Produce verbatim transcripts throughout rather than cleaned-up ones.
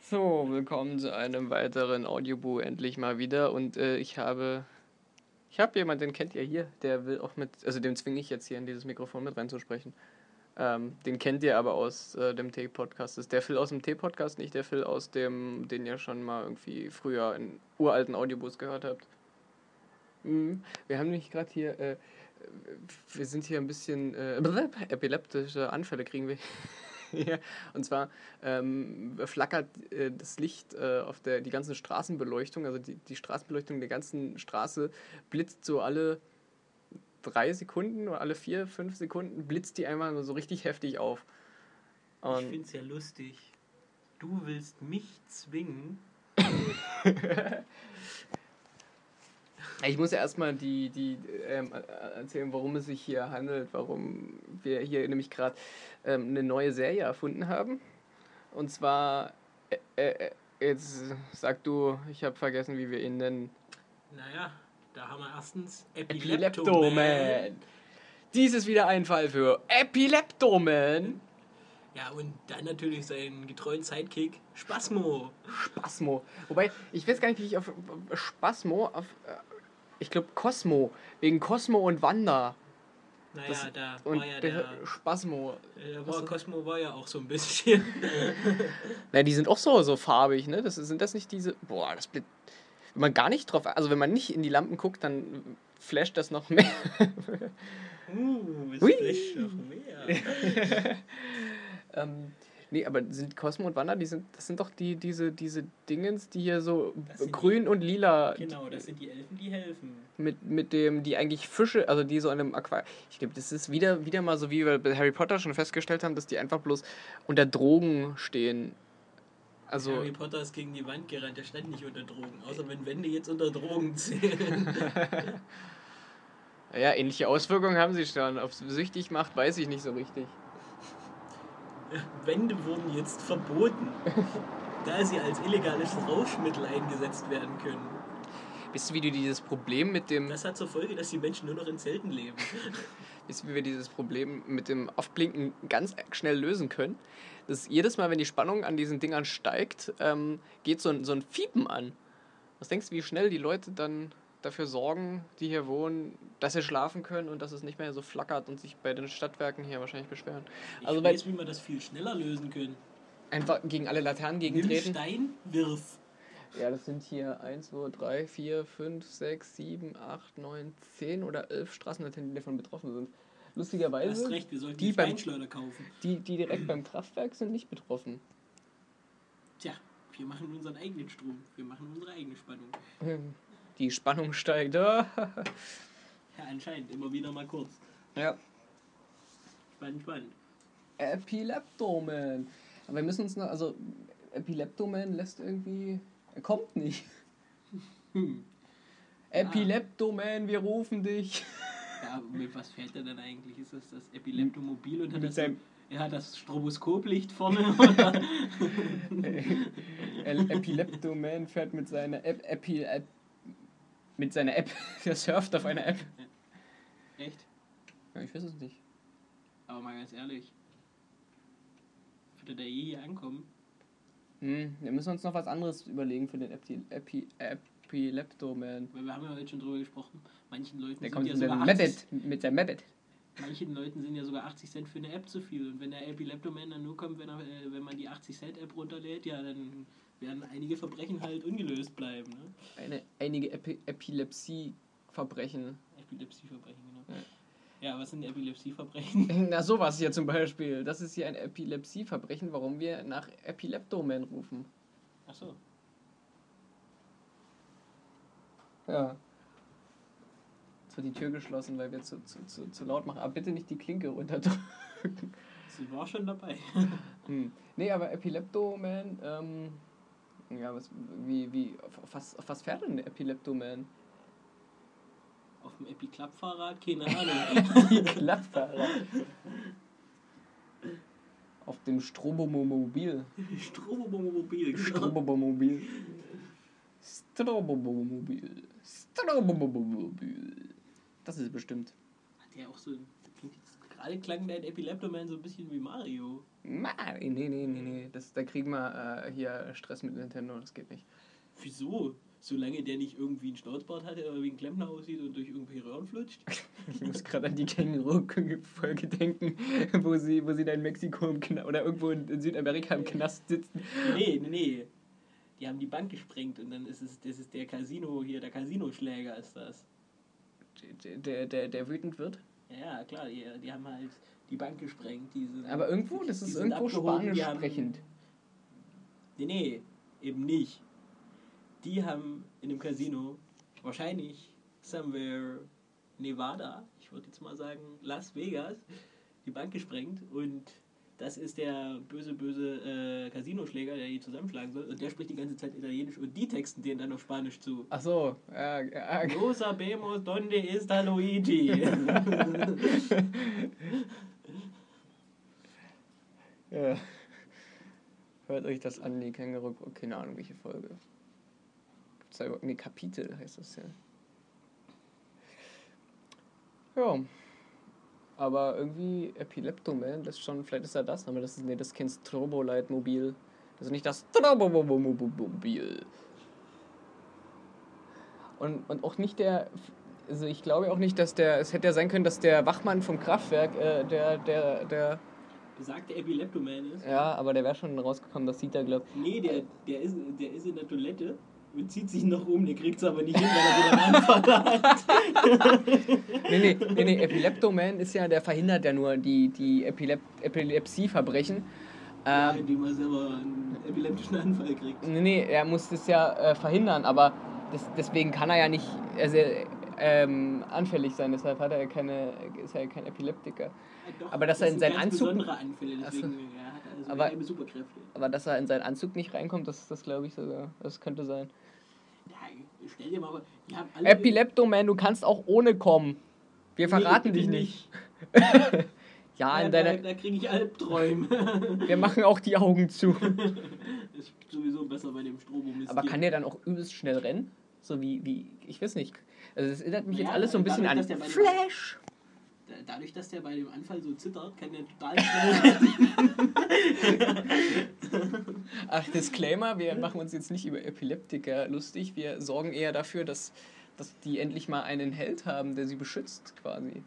So, willkommen zu einem weiteren Audioboo endlich mal wieder. Und äh, ich habe, ich habe jemanden, den kennt ihr hier, der will auch mit, also dem zwinge ich jetzt hier in dieses Mikrofon mit reinzusprechen. Ähm, den kennt ihr aber aus äh, dem T-Podcast. Das ist der Phil aus dem T-Podcast, nicht der Phil aus dem, den ihr schon mal irgendwie früher in uralten Audioboos gehört habt. Mhm. Wir haben nämlich gerade hier, äh, wir sind hier ein bisschen, äh, epileptische Anfälle kriegen wir. Ja, und zwar ähm, flackert äh, das Licht äh, auf der, die ganzen Straßenbeleuchtung, also die, die Straßenbeleuchtung der ganzen Straße blitzt so alle drei Sekunden oder alle vier, fünf Sekunden blitzt die einmal so richtig heftig auf. Und ich find's ja lustig. Du willst mich zwingen. Ich muss ja erstmal die, die ähm, erzählen, worum es sich hier handelt, warum wir hier nämlich gerade ähm, eine neue Serie erfunden haben. Und zwar, äh, äh, jetzt sag du, ich habe vergessen, wie wir ihn nennen. Naja, da haben wir erstens Epileptoman. Epileptoman. Dies ist wieder ein Fall für Epileptoman. Ja, und dann natürlich seinen getreuen Sidekick, Spasmo. Spasmo. Wobei, ich weiß gar nicht, wie ich auf Spasmo, auf, ich glaube Cosmo, wegen Cosmo und Wanda. Naja, das, da und war ja der, der... Spasmo. Der war, Cosmo war ja auch so ein bisschen... Na, die sind auch so, so farbig, ne? Das, sind das nicht diese... Boah, das blitzt... Wenn man gar nicht drauf... Also wenn man nicht in die Lampen guckt, dann flasht das noch mehr. uh, es flasht noch mehr. ähm... Nee, aber sind Cosmo und Wanda, die sind, das sind doch die, diese, diese Dingens, die hier so grün die, und lila... Genau, das sind die Elfen, die helfen. Mit, mit dem, die eigentlich Fische, also die so in einem Aquarium... Ich glaube, das ist wieder, wieder mal so, wie wir bei Harry Potter schon festgestellt haben, dass die einfach bloß unter Drogen stehen. Also Harry Potter ist gegen die Wand gerannt, der stand nicht unter Drogen, außer wenn Wände jetzt unter Drogen zählen. Ja, ähnliche Auswirkungen haben sie schon. Ob es süchtig macht, weiß ich nicht so richtig. Wände wurden jetzt verboten, da sie als illegales Rauschmittel eingesetzt werden können. Wisst ihr, wie du dieses Problem mit dem... Das hat zur Folge, dass die Menschen nur noch in Zelten leben. Wisst ihr, wie wir dieses Problem mit dem Aufblinken ganz schnell lösen können? Dass jedes Mal, wenn die Spannung an diesen Dingern steigt, ähm, geht so ein, so ein Fiepen an. Was denkst du, wie schnell die Leute dann dafür sorgen, die hier wohnen, dass sie schlafen können und dass es nicht mehr so flackert und sich bei den Stadtwerken hier wahrscheinlich beschweren? Ich also weiß, wie wir das viel schneller lösen können. Einfach gegen alle Laternen gegentreten? Nimm Stein, wirf. Ja, das sind hier eins, zwei, drei, vier, fünf, sechs, sieben, acht, neun, zehn oder elf Straßenlaternen, die davon betroffen sind. Lustigerweise... Du hast recht, wir sollten die, die Feinschleuder kaufen. Die, die direkt beim Kraftwerk sind nicht betroffen. Tja, wir machen unseren eigenen Strom. Wir machen unsere eigene Spannung. Die Spannung steigt. Ja, anscheinend. Immer wieder mal kurz. Ja. Spannend, spannend. Epileptoman. Aber wir müssen uns noch... Also, Epileptoman lässt irgendwie... Er kommt nicht. Hm. Epileptoman, wir rufen dich. Ja, mit was fährt er denn eigentlich? Ist das das Epileptomobil und hat mit das, seinem er hat das Stroboskoplicht vorne? Oder? Epileptoman fährt mit seiner App, Epi, App mit seiner App, der surft auf einer App. Echt? Ja, ich weiß es nicht. Aber mal ganz ehrlich, würde der je hier ankommen? Hm, wir müssen uns noch was anderes überlegen für den Epi, Epi, Epileptoman. Weil wir haben ja heute schon drüber gesprochen, manchen Leuten der sind kommt ja mit sogar achtzig, mit der Mabit. Manchen Leuten sind ja sogar achtzig Cent für eine App zu viel. Und wenn der Epileptoman dann nur kommt, wenn, er, äh, wenn man die achtzig Cent App runterlädt, ja, dann werden einige Verbrechen halt ungelöst bleiben. Ne? Eine, einige Epi Epilepsie-Verbrechen. Epilepsie-Verbrechen, genau. Ja. Ja, was sind Epilepsie-Verbrechen? Na, sowas hier zum Beispiel. Das ist hier ein Epilepsie-Verbrechen, warum wir nach Epileptoman rufen. Ach so. Ja. Jetzt wird die Tür geschlossen, weil wir zu, zu, zu, zu laut machen. Aber bitte nicht die Klinke runterdrücken. Sie war schon dabei. hm. Nee, aber Epileptoman, ähm... Ja, was, wie, wie, auf, auf, was, auf was fährt denn der Epileptoman? Auf dem Epi-Klappfahrrad? Keine Ahnung. Epi-Klappfahrrad. Auf dem Strobomobil. Strobomobil, genau. Strobomobil. Strobomobil. Strobomobil. Das ist bestimmt. Hat der auch so, das klingt jetzt Gerade klang dein Epileptoman so ein bisschen wie Mario. Nein, nee, nee, nee, nee. Das, da kriegen wir äh, hier Stress mit Nintendo, das geht nicht. Wieso? Solange der nicht irgendwie einen Schnauzbart hat, der wie ein Klempner aussieht und durch irgendwelche Röhren flutscht? Ich muss gerade an die Känguru-Folge denken, wo sie, wo sie da in Mexiko im Knast, oder irgendwo in Südamerika im Knast sitzen. Nee, nee, nee. Die haben die Bank gesprengt und dann ist es, das ist der Casino hier, der Casinoschläger ist das. Der, der, der, der wütend wird? Ja, klar, die, die haben halt die Bank gesprengt. Die sind, Aber irgendwo, das ist die sind irgendwo abgehoben, spanisch die haben- sprechend. Nee, nee, eben nicht. Die haben in einem Casino, wahrscheinlich somewhere Nevada, ich würde jetzt mal sagen Las Vegas, die Bank gesprengt und das ist der böse, böse äh, Casinoschläger, der die zusammenschlagen soll und der spricht die ganze Zeit Italienisch und die texten denen dann auf Spanisch zu. Ach so, ja, ja. No sabemos donde está Luigi. Ja. Hört euch das an, die Känguru. Oh, keine Ahnung, welche Folge. Gibt's da überhaupt. Nee, Kapitel heißt das ja. Ja. Aber irgendwie Epileptoman, das ist schon, vielleicht ist er das, aber das ist, nee, das ist kein Strobo-Leitmobil. Das ist nicht das Strobo-Mobil. Und, und auch nicht der, also ich glaube auch nicht, dass der, es hätte ja sein können, dass der Wachmann vom Kraftwerk, äh, der, der, der, Besagte Epileptoman ist. ja, aber der wäre schon rausgekommen, das sieht er, glaube ich. Nee, der, der, ist, der ist in der Toilette und zieht sich noch um, der kriegt es aber nicht hin, weil er wieder einen Anfall hat. Nee, nee, nee, nee, Epileptoman ist ja, der verhindert ja nur die, die Epilep Epilepsieverbrechen. Ja, Ähm, indem er selber einen epileptischen Anfall kriegt. nee, nee, er muss das ja äh, verhindern, aber das, deswegen kann er ja nicht also, ähm, anfällig sein, deshalb hat er keine, ist er ja kein Epileptiker. Ja, doch, Aber dass er das in sind seinen ganz Anzug- besondere Anfälle, deswegen Ach so. er hat er also Aber- geheime Superkräfte. Aber dass er in seinen Anzug nicht reinkommt, das, das glaube ich sogar, das könnte sein. Ja, stell dir mal vor, die haben alle... Epileptoman, du kannst auch ohne kommen. Wir Nee, verraten bitte dich nicht. nicht. Ja, Ja, in da, deiner, da kriege ich Albträume. wir machen auch die Augen zu. Ist sowieso besser bei dem Strobomist. Aber kann der dann auch übelst schnell rennen? So wie, wie ich weiß nicht. Also das erinnert mich Naja, jetzt alles so ein bisschen dadurch, an dass der bei dem- Flash. Dadurch, dass der bei dem Anfall so zittert, kann der total schnell rennen. Ach, Disclaimer, wir machen uns jetzt nicht über Epileptiker lustig. Wir sorgen eher dafür, dass, dass die endlich mal einen Held haben, der sie beschützt quasi.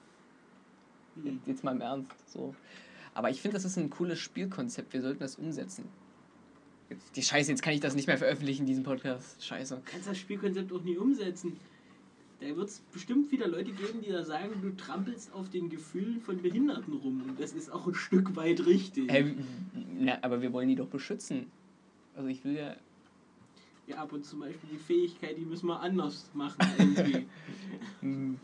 Hm. Jetzt mal im Ernst. So. Aber ich finde, das ist ein cooles Spielkonzept. Wir sollten das umsetzen. Jetzt, die Scheiße, jetzt kann ich das nicht mehr veröffentlichen, diesen Podcast. Scheiße. Du kannst das Spielkonzept auch nie umsetzen. Da wird es bestimmt wieder Leute geben, die da sagen, du trampelst auf den Gefühlen von Behinderten rum. Und das ist auch ein Stück weit richtig. Hä, na, aber wir wollen die doch beschützen. Also ich will ja... Ja, aber zum Beispiel die Fähigkeit, die müssen wir anders machen irgendwie. Hm,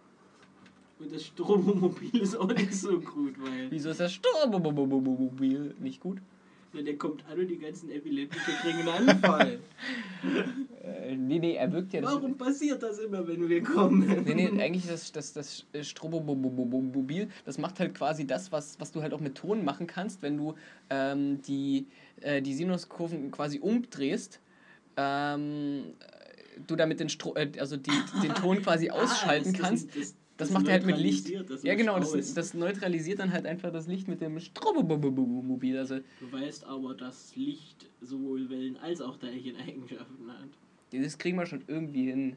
Und das Strobomobil ist auch nicht so gut, weil wieso ist das Strobomobil nicht gut? ja, der kommt an und die ganzen Epileptiker kriegen einen Anfall. Äh, nee, nee, er wirkt ja... Das, Warum passiert das immer, wenn wir kommen? nee, nee, eigentlich ist das, das, das Strobomobil, das macht halt quasi das, was, was du halt auch mit Ton machen kannst, wenn du ähm, die, äh, die Sinuskurven quasi umdrehst, ähm, du damit den, Stro äh, also die, den Ton quasi ausschalten Ah, das- das- kannst. das- Das, das macht er halt mit Licht. neutralisiert das Ja, genau, Stau das, ist. das neutralisiert dann halt einfach das Licht mit dem Strobomobil. Also, Du weißt aber, dass Licht sowohl Wellen als auch Teilcheneigenschaften hat. das kriegen wir schon irgendwie hin.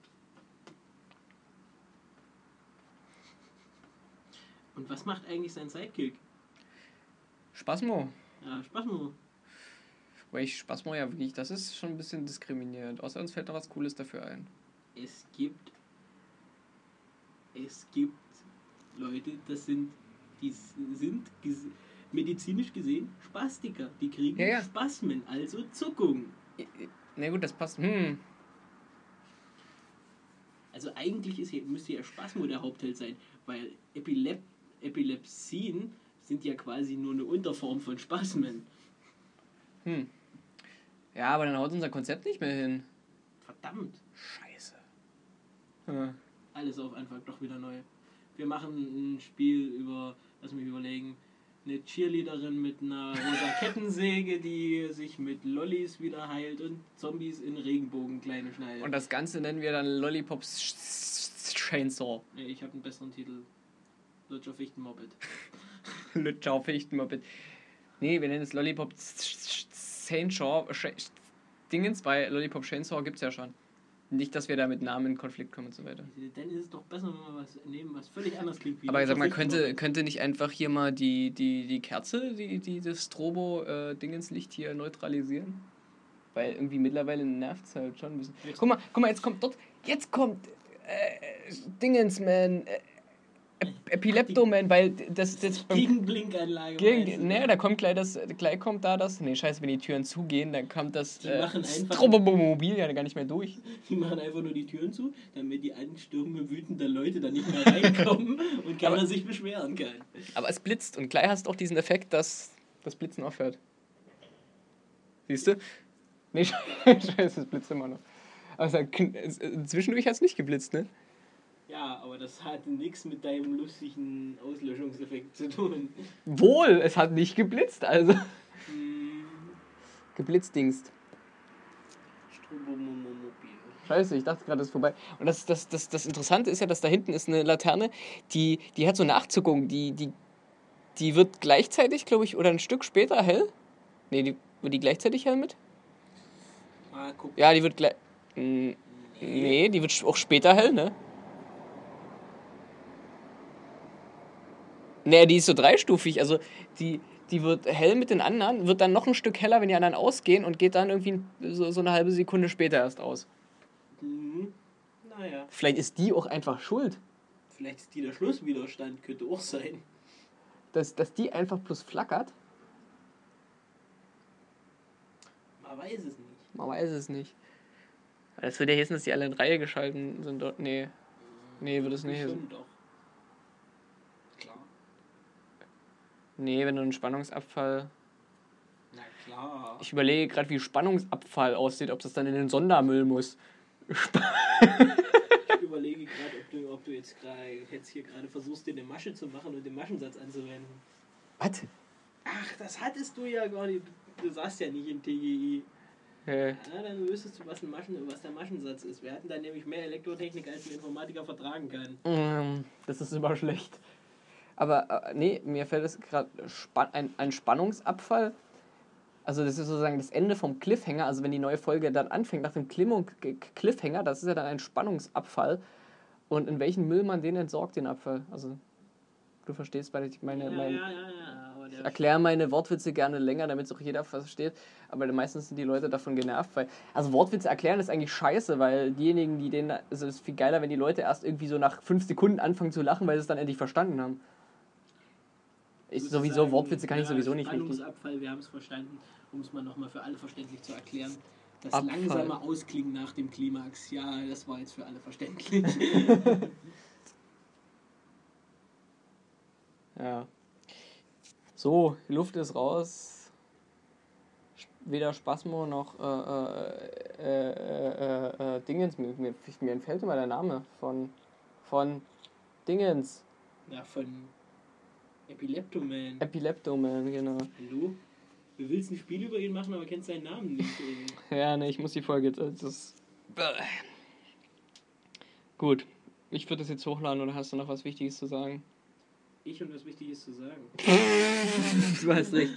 Und was macht eigentlich sein Sidekick? Spasmo. Ja, Spasmo. Weil ich Spasmo ja wirklich, das ist schon ein bisschen diskriminierend. Außer uns fällt noch was Cooles dafür ein. Es gibt. Es gibt Leute, das sind. Die sind ges medizinisch gesehen Spastiker. Die kriegen Ja, ja. Spasmen, also Zuckungen. Na gut, das passt. Hm. Also eigentlich ist hier, müsste ja Spasmo der Hauptheld sein, weil Epilep Epilepsien sind ja quasi nur eine Unterform von Spasmen. Hm. Ja, aber dann haut unser Konzept nicht mehr hin. Verdammt. Scheiße. Hm. Alles auf Anfang doch wieder neu. Wir machen ein Spiel über, lass mich überlegen, eine Cheerleaderin mit einer rosa Kettensäge, die sich mit Lollis wieder heilt und Zombies in Regenbogen kleine schneidet. Und das Ganze nennen wir dann Lollipops Chainsaw. Nee, ich habe einen besseren Titel. Lutscher Fichtenmoped. Lutscher Fichtenmoped. Nee, wir nennen es Lollipop Chainsaw. Dingens, bei Lollipop Chainsaw gibt's ja schon. Nicht, dass wir da mit Namen in Konflikt kommen und so weiter. Dann ist es doch besser, wenn wir was nehmen, was völlig anders klingt. Wie aber sag mal, könnte, könnte nicht einfach hier mal die, die, die Kerze, die, die das Strobo-Dingenslicht hier neutralisieren? Weil irgendwie mittlerweile nervt es halt schon ein bisschen. Guck mal, guck mal, jetzt kommt dort, jetzt kommt äh, Dingensman, äh, Epileptoman, weil das... das Gegenblinkanlage. Gegen, ne, da kommt gleich das, gleich kommt da das, ne, scheiße, wenn die Türen zugehen, dann kommt das äh, Strobomobil ja gar nicht mehr durch. Die machen einfach nur die Türen zu, damit die Anstürme wütender Leute dann nicht mehr reinkommen und keiner aber, sich beschweren kann. Aber es blitzt und gleich hast du auch diesen Effekt, dass das Blitzen aufhört. Siehst du? Ne, scheiße, es blitzt immer noch. Aber zwischendurch hat es nicht geblitzt, ne? Ja, aber das hat nichts mit deinem lustigen Auslöschungseffekt zu tun. Wohl, es hat nicht geblitzt, also. Hm. Geblitzdingst. Scheiße, ich dachte gerade, das ist vorbei. Und das, das, das, das Interessante ist ja, dass da hinten ist eine Laterne, die, die hat so eine Nachzuckung, die, die, die wird gleichzeitig, glaube ich, oder ein Stück später hell. Ne, die, wird die gleichzeitig hell mit? Ah, guck. Ja, die wird gleich... Nee. nee, die wird auch später hell, ne? Ne, die ist so dreistufig, also die, die wird hell mit den anderen, wird dann noch ein Stück heller, wenn die anderen ausgehen und geht dann irgendwie so, so eine halbe Sekunde später erst aus. Mhm. Naja. Vielleicht ist die auch einfach schuld. Vielleicht ist die der Schlusswiderstand, könnte auch sein. Dass, dass die einfach bloß flackert? Man weiß es nicht. Man weiß es nicht. Das würde ja heißen, dass die alle in Reihe geschalten sind dort. Nee. Nee, würde es nicht heißen. Doch. Klar. Nee, wenn du einen Spannungsabfall... Na klar. Ich überlege gerade, wie Spannungsabfall aussieht, ob das dann in den Sondermüll muss. Ich überlege gerade, ob du, ob du jetzt, grad, jetzt hier gerade versuchst, dir eine Masche zu machen und den Maschensatz anzuwenden. Was? Ach, das hattest du ja gar nicht. Du saßt ja nicht in T G I. Äh. Ja, dann wüsstest du, was, ein Maschen, was der Maschensatz ist. Wir hatten da nämlich mehr Elektrotechnik, als ein Informatiker vertragen kann. Das ist immer schlecht. Aber äh, nee, mir fällt es gerade spa- ein, ein Spannungsabfall. Also das ist sozusagen das Ende vom Cliffhanger. Also wenn die neue Folge dann anfängt nach dem Cliffhanger, das ist ja dann ein Spannungsabfall. Und in welchen Müll man den entsorgt, den Abfall. Also du verstehst, weil ich meine... Ja, mein, ja, ja, ja. Aber ich erkläre meine Wortwitze gerne länger, damit es auch jeder versteht. Aber meistens sind die Leute davon genervt. Weil, also Wortwitze erklären ist eigentlich scheiße, weil diejenigen, die den... Also es ist viel geiler, wenn die Leute erst irgendwie so nach fünf Sekunden anfangen zu lachen, weil sie es dann endlich verstanden haben. Ich sowieso, sagen, Wortwitze kann ja, ich sowieso nicht richtig. Spannungsabfall, wir haben es verstanden, um es mal nochmal für alle verständlich zu erklären. Das Abfall. Langsame Ausklingen nach dem Klimax, ja, das war jetzt für alle verständlich. Ja. So, die Luft ist raus. Weder Spasmo noch äh, äh, äh, äh, äh, Dingens. Mir, mir, mir entfällt immer der Name von, von Dingens. Ja, von Epileptoman. Epileptoman, genau. Hallo? Du willst ein Spiel über ihn machen, aber kennst seinen Namen nicht. Ja, ne, ich muss die Folge jetzt... Das Gut, ich würde das jetzt hochladen, oder hast du noch was Wichtiges zu sagen? Ich und was Wichtiges zu sagen. Du hast recht.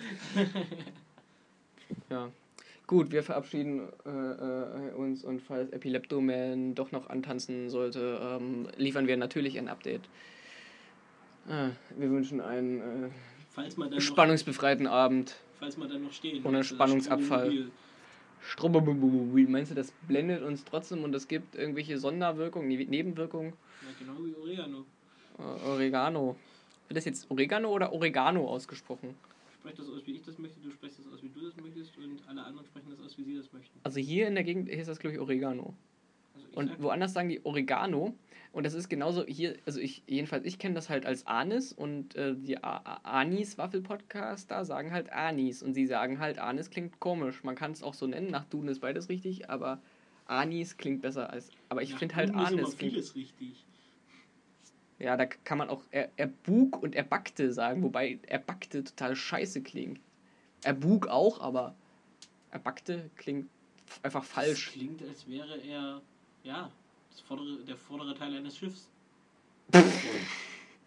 Ja. Gut, wir verabschieden äh, äh, uns, und falls Epileptoman doch noch antanzen sollte, ähm, liefern wir natürlich ein Update. Ah, wir wünschen einen äh, falls man dann spannungsbefreiten noch, Abend. Falls man dann noch stehen. Und einen Spannungsabfall. Strobomobil. Meinst du, das blendet uns trotzdem und es gibt irgendwelche Sonderwirkungen, Nebenwirkungen? Ja, genau wie Oregano. Uh, Oregano. Wird das jetzt Oregano oder Oregano ausgesprochen? Ich spreche das aus, wie ich das möchte, du sprichst das aus, wie du das möchtest, und alle anderen sprechen das aus, wie sie das möchten. Also hier in der Gegend ist das, glaube ich, Oregano. Also ich und woanders sagen die Oregano. Und das ist genauso hier, also ich, jedenfalls, ich kenne das halt als Anis, und äh, die Anis-Waffel-Podcaster sagen halt Anis, und sie sagen halt, Anis klingt komisch. Man kann es auch so nennen, nach Duden ist beides richtig, aber Anis klingt besser als, aber ich finde halt Anis ist klingt... vieles richtig. Ja, da kann man auch er, erbug und erbackte sagen, wobei erbackte total scheiße klingt. Erbug auch, aber erbackte klingt einfach falsch. Das klingt, als wäre er, ja, das vordere, der vordere Teil eines Schiffs.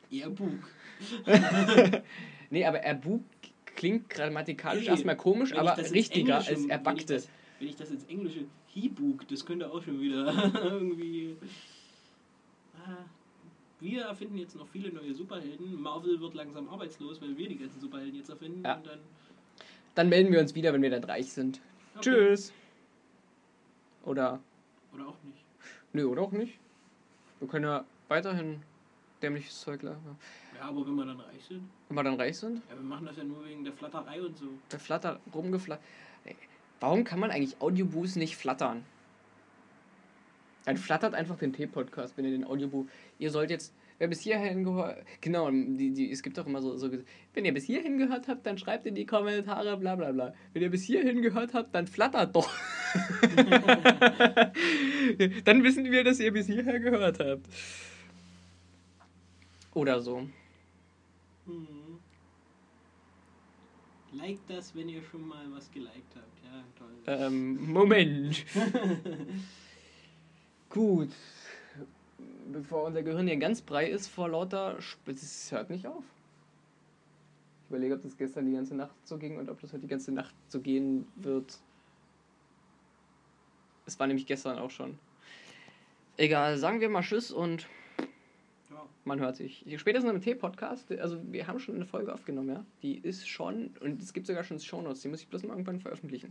Airbug. Nee, aber Airbug klingt grammatikalisch Hey, erstmal komisch, wenn ich aber das ins richtiger Englische- als Wenn ich, erbackte. das, wenn ich das ins Englische Hebug, das könnte auch schon wieder irgendwie... Ah, wir erfinden jetzt noch viele neue Superhelden. Marvel wird langsam arbeitslos, weil wir die ganzen Superhelden jetzt erfinden. Ja. Und dann, Dann melden wir uns wieder, wenn wir dann reich sind. okay. Tschüss. Oder, Oder auch nicht. nö, oder auch nicht. Wir können ja weiterhin dämliches Zeug labern. Ja, aber wenn wir dann reich sind. Wenn wir dann reich sind, Ja, wir machen das ja nur wegen der Flatterei und so. der Flatter rumgeflattert. Warum kann man eigentlich Audioboos nicht flattern? Dann flattert einfach den T-Podcast, wenn ihr den Audioboo... Ihr sollt jetzt... Wer bis hierhin gehört... Genau, die, die, es gibt doch immer so, so... Wenn ihr bis hierhin gehört habt, dann schreibt in die Kommentare, bla bla bla. Wenn ihr bis hierhin gehört habt, dann flattert doch. Dann wissen wir, dass ihr bis hierher gehört habt. Oder so. Mhm. Like das, wenn ihr schon mal was geliked habt. Ja, toll. Ähm, Moment. Gut. Bevor unser Gehirn hier ganz brei ist vor lauter... Sp- Es hört nicht auf. Ich überlege, ob das gestern die ganze Nacht so ging und ob das heute die ganze Nacht so gehen wird. Es war nämlich gestern auch schon. Egal, sagen wir mal Tschüss und Ja. man hört sich. Spätestens im T-Podcast, also wir haben schon eine Folge aufgenommen, ja. Die ist schon, und es gibt sogar schon Shownotes, die muss ich bloß mal irgendwann veröffentlichen.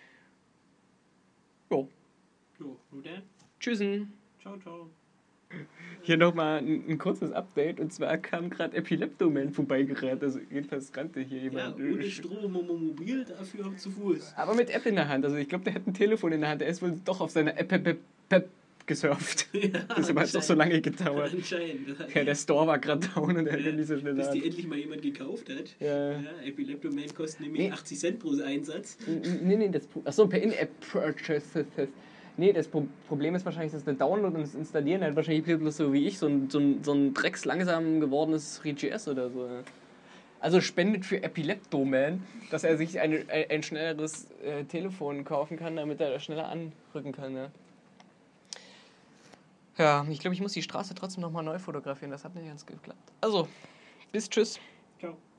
Jo, Jo, nur dann. tschüssen. Ciao, ciao. Hier nochmal ein, ein kurzes Update, und zwar kam gerade Epileptoman vorbeigerannt, also jedenfalls rannte hier Ja, jemand. ohne Strom und mobil, dafür zu Fuß. Aber mit App in der Hand, also ich glaube, der hat ein Telefon in der Hand, der ist wohl doch auf seiner App, App, App, App gesurft. Ja, Deshalb hat es doch so lange gedauert. Anscheinend. Das hat, Ja, der Store war gerade down und er ja, hat nicht so schnell bis an. die endlich mal jemand gekauft hat. Ja. Ja, Epileptoman kostet nämlich Nee. achtzig Cent pro Einsatz. Nee, nee, das... Achso, per In-App-Purchases. Nee, das Pro- Problem ist wahrscheinlich, dass der Download und das Installieren halt wahrscheinlich bloß so wie ich, so ein, so ein, so ein dreckslangsam gewordenes three G S oder so. Also spendet für Epileptoman, dass er sich eine, ein, ein schnelleres äh, Telefon kaufen kann, damit er das schneller anrücken kann. Ja, ja, ich glaube, ich muss die Straße trotzdem nochmal neu fotografieren. Das hat nicht ganz geklappt. Also, bis tschüss. Ciao.